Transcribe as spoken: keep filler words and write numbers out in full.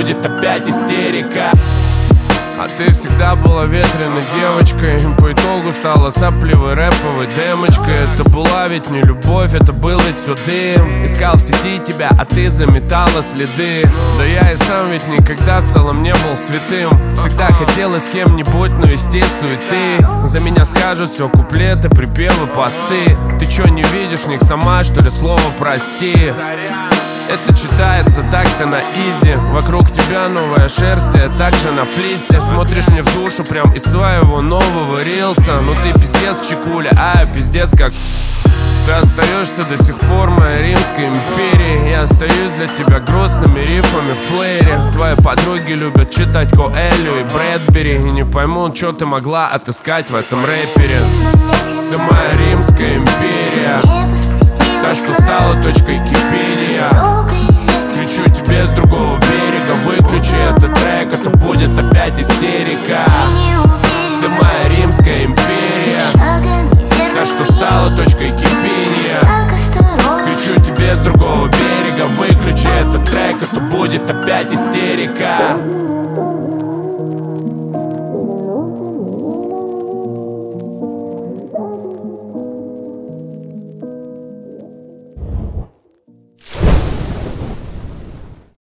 будет опять истерика. А ты всегда была ветреной девочкой, по итогу стала сопливой рэповой демочкой. Это была ведь не любовь, это был ведь все дым. Искал в сети тебя, а ты заметала следы. Да я и сам ведь никогда в целом не был святым. Всегда хотелось с кем-нибудь навести суеты. За меня скажут все куплеты, припевы, посты. Ты чё не видишь в них сама, что ли, слово прости? Это читается так-то на изи. Вокруг тебя новая шерсть, я также на флисе. Смотришь мне в душу прям из своего нового рилса. Ну ты пиздец, чекуля, а я пиздец как... Ты остаешься до сих пор моей Римской империи. Я остаюсь для тебя грустными рифмами в плеере. Твои подруги любят читать Коэлю и Брэдбери и не поймут, что ты могла отыскать в этом рэпере. Ты моя Римская империя, та, что стала точкой кипения. Кричу тебе с другого берега: выключи этот трек, это будет опять истерика. Ты моя Римская империя, та, что стала точкой кипения. Кричу тебе с другого берега: выключи этот трек, это будет опять истерика.